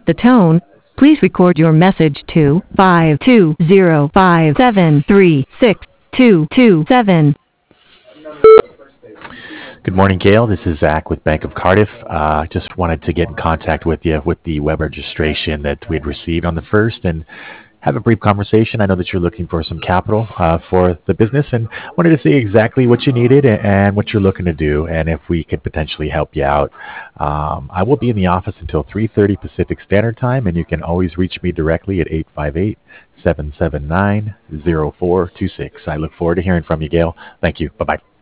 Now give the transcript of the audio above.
the tone, please record your message to 520573627. Good morning, Gail. This is Zach with Bank of Cardiff. Just wanted to get in contact with you with the web registration that we had received on the first and have a brief conversation. I know that you're looking for some capital for the business and wanted to see exactly what you needed and what you're looking to do and if we could potentially help you out. I will be in the office until 3:30 Pacific Standard Time, and you can always reach me directly at 858-779-0426. I look forward to hearing from you, Gail. Thank you. Bye-bye.